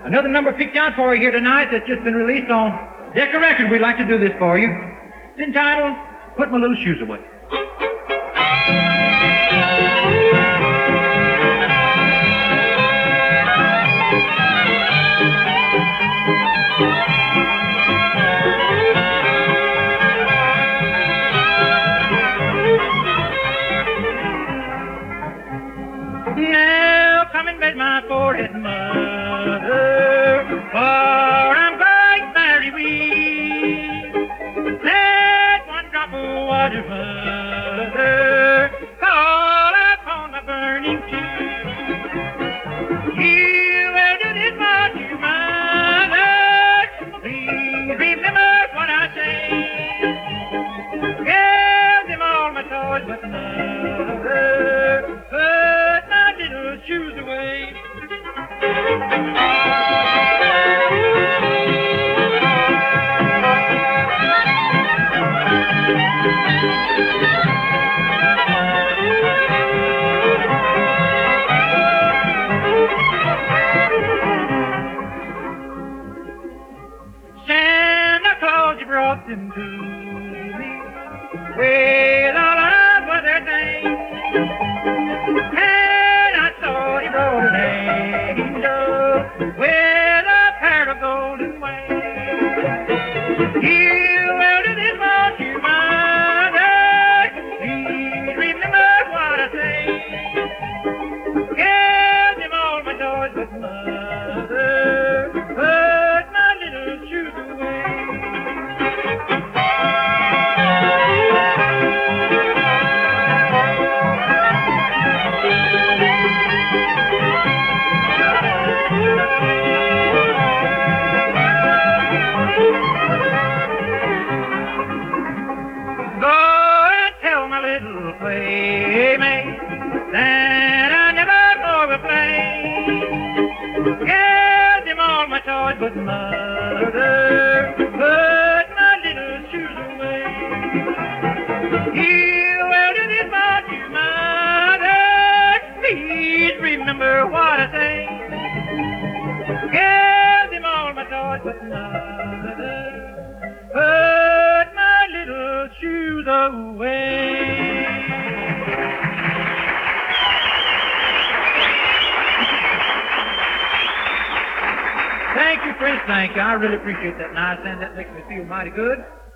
Another number picked out for you here tonight that's just been released on Decca Records. We'd like to do this for you. It's entitled, Put My Little Shoes Away. Now come and bed my forehead, mother, for I'm quite very weak. Let one drop of water, mother, fall upon my burning cheek. You will do this much, you mother. Please remember what I say. Give them all my toys, but mother, put my little shoes away. Santa Claus, you brought them to me with all of other things, and I saw he brought an angel with a pair of golden wings. You will do this much, you mother. Please remember what I say. Give them all my toys, but mother, put my little shoes away. Go and tell my little playmate that I never more will play. Give them all my toys, but mother, put my little shoes away. You will do this much, you mother. Please remember what I say. Give them all my toys, but mother, put my little shoes away. Thank you, Prince. Thank you. I really appreciate that nice, and that makes me feel mighty good.